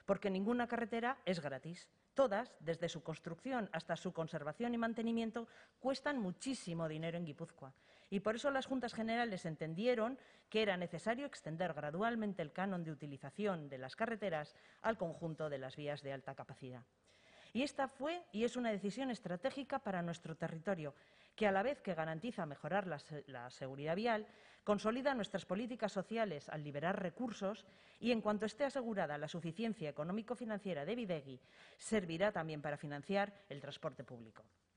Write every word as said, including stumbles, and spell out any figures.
porque ninguna carretera es gratis. Todas, desde su construcción hasta su conservación y mantenimiento, cuestan muchísimo dinero en Guipúzcoa. Y por eso las Juntas Generales entendieron que era necesario extender gradualmente el canon de utilización de las carreteras al conjunto de las vías de alta capacidad. Y esta fue y es una decisión estratégica para nuestro territorio, que a la vez que garantiza mejorar la, la seguridad vial, consolida nuestras políticas sociales al liberar recursos y, en cuanto esté asegurada la suficiencia económico-financiera de Bidegi, servirá también para financiar el transporte público.